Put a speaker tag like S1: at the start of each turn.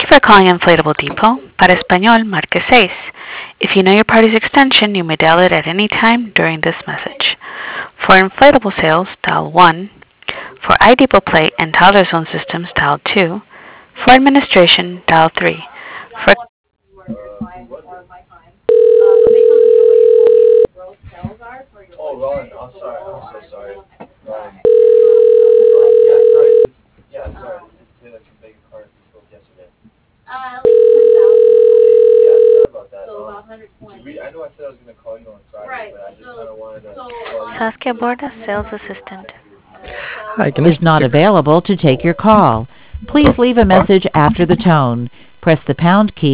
S1: you for calling Inflatable Depot. Para español, marque 6. If you know your party's extension, you may dial it at any time during this message. For inflatable sales, dial 1. For iDepot Play and Toddler Zone systems, dial 2. For administration, dial 3. For
S2: Oh, Ron, I'm sorry. I'm so sorry. Yeah, sorry. Yeah, sorry. Taylor can beg your pardon. We spoke yesterday. Yeah, sorry about that. I know I said I was going to call you on Friday, but I just kind of wanted to call you.
S1: Saskia Borda, sales assistant.
S3: Hi, is not available to take your call. Please leave a message after the tone. Press the pound key